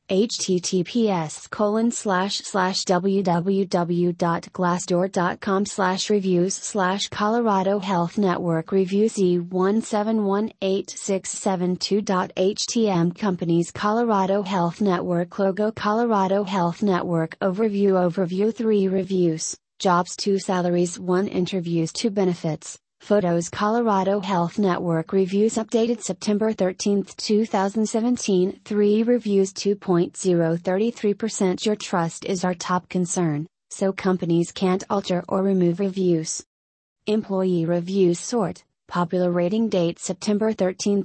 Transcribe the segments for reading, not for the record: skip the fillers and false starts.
https://www.glassdoor.com/reviews/Colorado Health Network Review Z17186722.htm Companies Colorado Health Network Logo Colorado Health Network Overview 3 Reviews, Jobs 2 Salaries 1 Interviews 2 Benefits, Photos Colorado Health Network Reviews Updated September 13, 2017 3 Reviews 2.033% Your trust is our top concern, so companies can't alter or remove reviews. Employee Reviews Sort, Popular Rating Date September 13,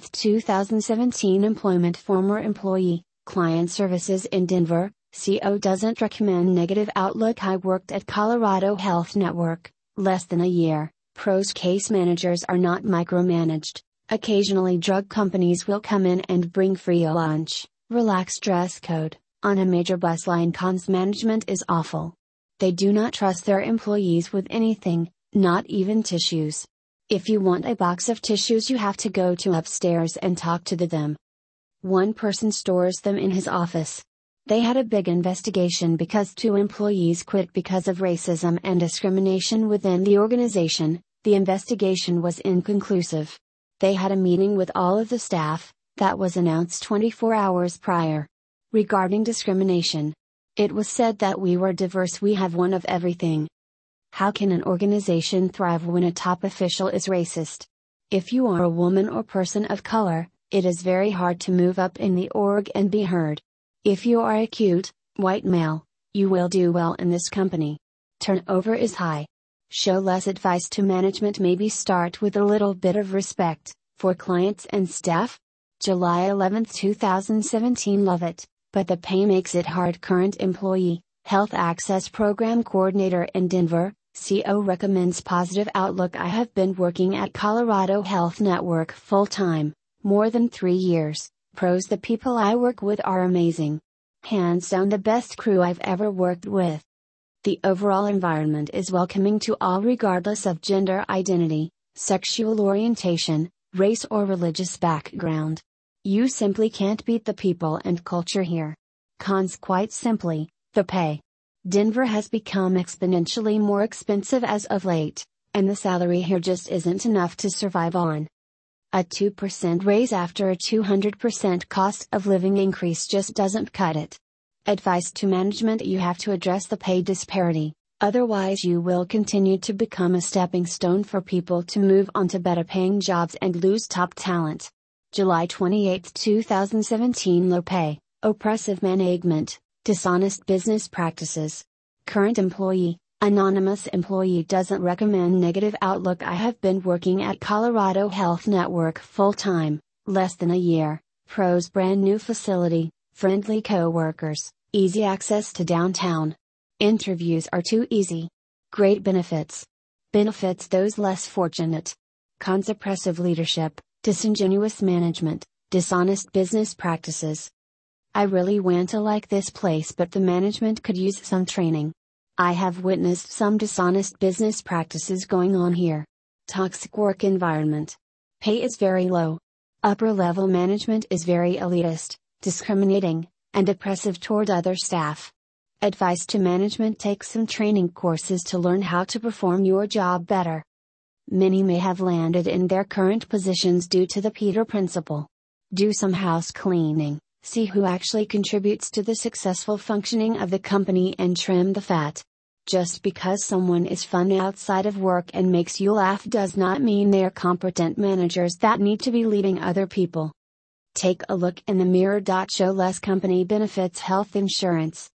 2017 Employment Former Employee, Client Services in Denver, CO doesn't recommend negative outlook I worked at Colorado Health Network, less than a year. Pros Case managers are not micromanaged. Occasionally drug companies will come in and bring free lunch. Relaxed dress code. On a major bus line cons management is awful. They do not trust their employees with anything, not even tissues. If you want a box of tissues you have to go to upstairs and talk to them. One person stores them in his office. They had a big investigation because 2 employees quit because of racism and discrimination within the organization. The investigation was inconclusive. They had a meeting with all of the staff, that was announced 24 hours prior. Regarding discrimination, it was said that we were diverse, we have one of everything. How can an organization thrive when a top official is racist? If you are a woman or person of color, it is very hard to move up in the org and be heard. If you are a cute, white male, you will do well in this company. Turnover is high. Show less advice to management, maybe start with a little bit of respect, for clients and staff? July 11, 2017 Love it, but the pay makes it hard. Current employee, Health Access Program Coordinator in Denver, CO recommends positive outlook I have been working at Colorado Health Network full-time, more than 3 years. Pros The people I work with are amazing. Hands down the best crew I've ever worked with. The overall environment is welcoming to all regardless of gender identity, sexual orientation, race or religious background. You simply can't beat the people and culture here. Cons Quite simply, the pay. Denver has become exponentially more expensive as of late, and the salary here just isn't enough to survive on. A 2% raise after a 200% cost of living increase just doesn't cut it. Advice to management: you have to address the pay disparity, otherwise you will continue to become a stepping stone for people to move on to better paying jobs and lose top talent. July 28, 2017 Low pay, oppressive management, dishonest business practices. Current employee, anonymous employee doesn't recommend negative outlook I have been working at Colorado Health Network full-time, less than a year. Pros Brand new facility, friendly co-workers, easy access to downtown. Interviews are too easy. Great benefits. Benefits those less fortunate. Cons Oppressive leadership, disingenuous management, dishonest business practices. I really want to like this place, but the management could use some training. I have witnessed some dishonest business practices going on here. Toxic work environment. Pay is very low. Upper level management is very elitist, discriminating, and oppressive toward other staff. Advice to management: take some training courses to learn how to perform your job better. Many may have landed in their current positions due to the Peter Principle. Do some house cleaning, see who actually contributes to the successful functioning of the company and trim the fat. Just because someone is fun outside of work and makes you laugh does not mean they are competent managers that need to be leading other people. Take a look in the mirror. Show less company benefits. Health insurance,